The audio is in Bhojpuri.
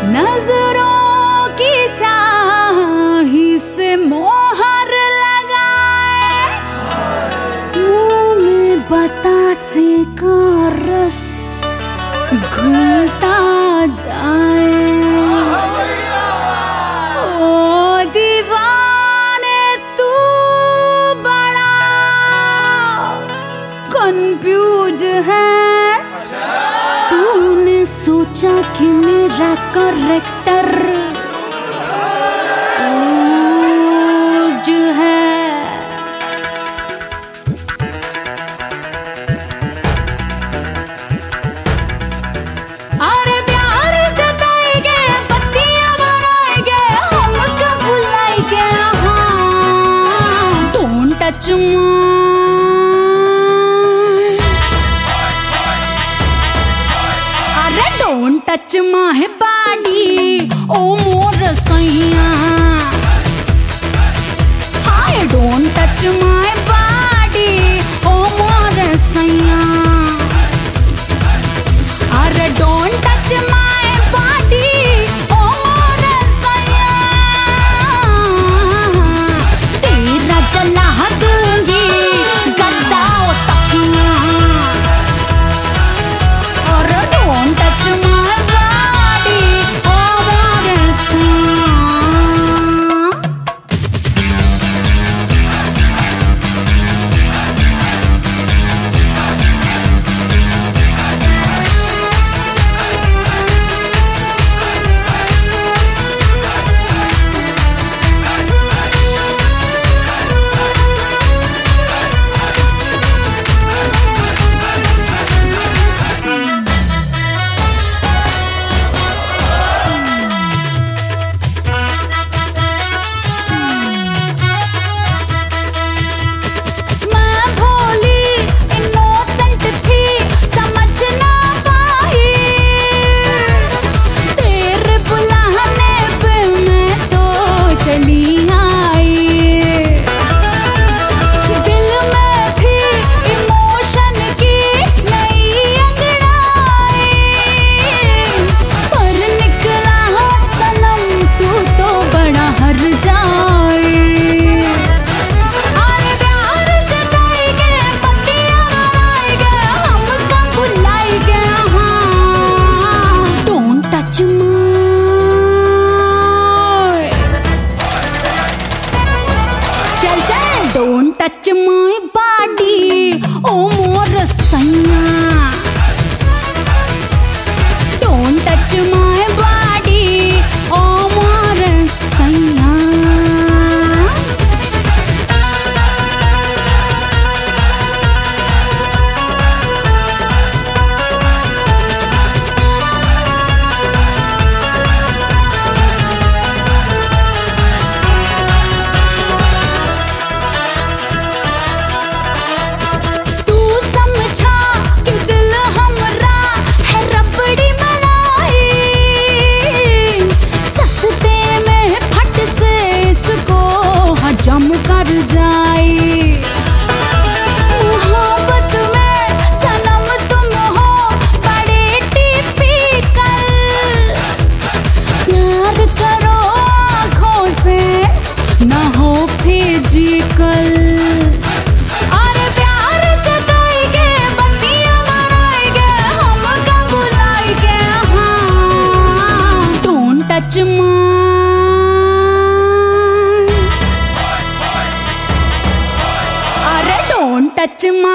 नजरों की स्याही से मोहर लगाए, मुंह में बतासे का रस घुलता जाए। ओ दीवाने तू बड़ा कंफ्यूज है, तूने सोचा कि मेरा करेक्टर जो है। अरे प्यार जताएंगे, पत्तियां बनाएंगे, हमको बुलाएंगे, हाँ don't touch Don't touch my body, oh more saiya. Hi, don't touch my body, oh more saiya. Arre don't touch my body, oh more saiya. Tera jala दूंगी गद्दा तकिया। Arre don't touch my body, oh more saiya. Don't touch my body, oh more saiya. Don't touch my body, oh more saiya. जम कर जाए मोहब्बत में सनम तुम हो बड़े टिपिकल। प्यार करो आँखों से ना हो फिजिकल। अरे प्यार जताएंगे, बत्तियां बनाएंगे, हमको बुलाएंगे, हाँ don't touch Don't touch my